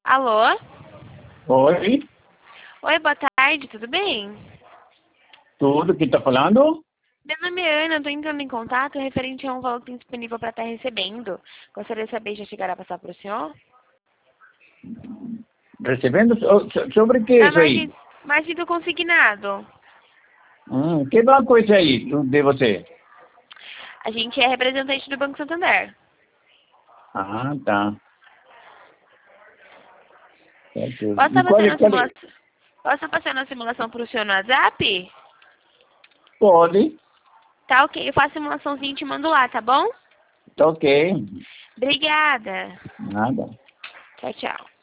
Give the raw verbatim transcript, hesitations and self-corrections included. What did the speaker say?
Alô? Oi, Oi, boa tarde, tudo bem? tudo que tá falando? Meu nome é Ana, estou entrando em contato referente a um valor que tem disponível para estar recebendo. Gostaria de saber, já chegará a passar para o senhor? Recebendo so- so- sobre que Da isso aí? margem, margem do consignado. Hum, que banco é esse aí do- de você? A gente é representante do Banco Santander. Ah, tá. Ok. Posso E estar qual passando é, a qual é? simulação? Posso estar passando a simulação para o senhor no WhatsApp? Pode. Tá ok, eu faço a simulaçãozinha e te mando lá, tá bom? Tá ok. Obrigada. Nada. Tchau, tchau.